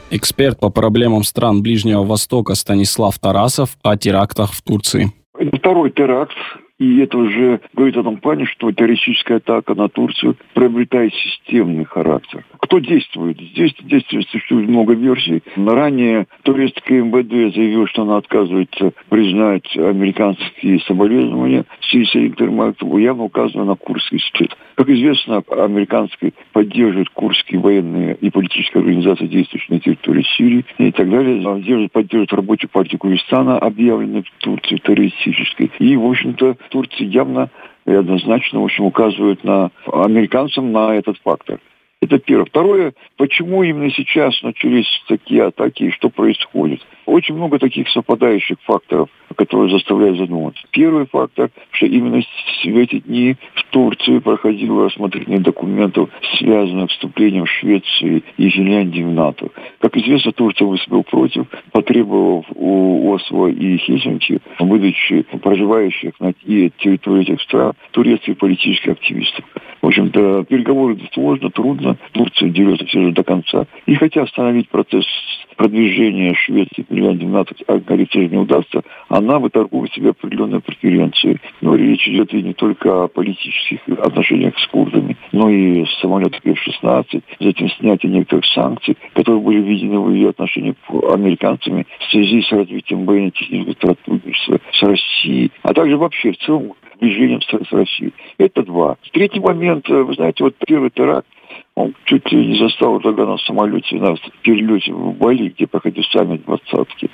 Эксперт по проблемам стран Ближнего Востока Станислав Тарасов о терактах в Турции. Это второй теракт, и это уже говорит о том плане, что террористическая атака на Турцию приобретает системный характер. Кто действует? Здесь существует много версий. Ранее турецкое МВД заявило, что она отказывается признать американские соболезнования в связи с некоторым актом, явно указано на курдский след. Как известно, американские поддерживают курдские военные и политические организации, действующие на территории Сирии и так далее. Поддерживают рабочую партию Курдистана, объявленную в Турции террористической. И, в общем-то, Турция явно и однозначно, указывает американцам на этот фактор. Это первое. Второе, почему именно сейчас начались такие атаки и что происходит? Очень много таких совпадающих факторов, которые заставляют задуматься. Первый фактор, что именно в эти дни в Турции проходило рассмотрение документов, связанных с вступлением Швеции и Финляндии в НАТО. Как известно, Турция выступила против, потребовав у Осло и Хельсинки выдачи проживающих на территории этих стран турецких политических активистов. В общем-то, переговоры сложно, трудно. Турция дерется все же до конца. И хотя остановить процесс продвижения Швеции и Финляндии в НАТО, говорится, не удастся, она выторгует себе определенные преференции. Но речь идет и не только о политических отношениях с курдами, но и с самолетов F-16, затем снятие некоторых санкций, которые были введены в ее отношениях американцами в связи с развитием военно-технического сотрудничества с Россией, а также вообще в целом движением с Россией. Это два. Третий момент, вы знаете, первый теракт, он чуть ли не застал Эрдогана на самолете, на перелете в Бали, где проходил саммит двадцатки.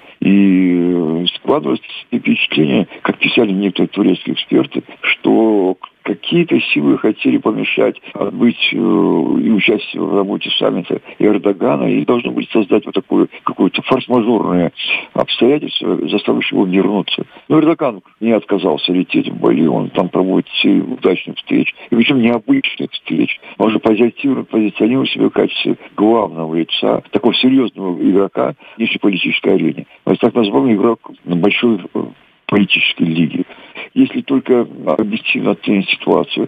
И складывается впечатление, как писали некоторые турецкие эксперты, что какие-то силы хотели помешать быть и участию в работе саммита Эрдогана, и должно быть создать вот такое какое-то форс-мажорное обстоятельство, заставившее его вернуться. Но Эрдоган не отказался лететь в Бали, он там проводит серию удачных встреч, и причем необычных встреч. Он же позиционирует себя в качестве главного лица, такого серьезного игрока в внешнеполитической арене. Так называемый игрок на большой политической лиге. Если только объективно оценить ситуацию,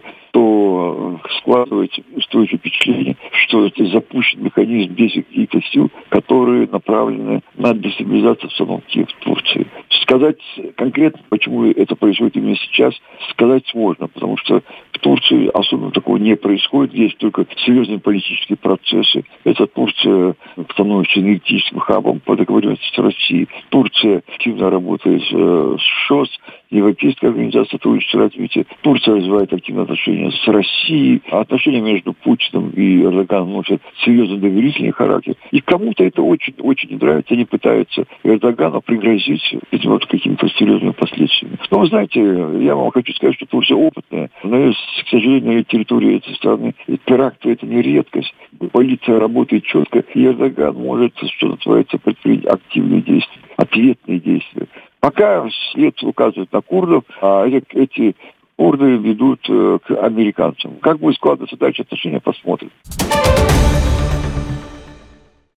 то складывается устойчивое впечатление, что это запущен механизм без каких-то сил, которые направлены на дестабилизацию обстановки в Турции. Сказать конкретно, почему это происходит именно сейчас, сказать сложно, потому что в Турции особенно такого не происходит. Есть только серьезные политические процессы. Это Турция становится энергетическим хабом по договоренности с Россией. Турция активно работает с ШОС, Европейская организация сотрудничества и развития. Турция развивает активные отношения с Россией. Отношения между Путиным и Эрдоганом носят серьезный доверительный характер. И кому-то это очень не нравится. Они пытаются Эрдогану пригрозить этим вот какими-то серьезными последствиями. Но вы знаете, я вам хочу сказать, что Турция опытная. Но, к сожалению, на территории этой страны теракты — это не редкость. Полиция работает четко, и Эрдоган может, что называется, предпринять активные действия, ответные действия. Пока след указывает на курдов, а эти курды ведут к американцам. Как будет складываться дальше отношения, посмотрим.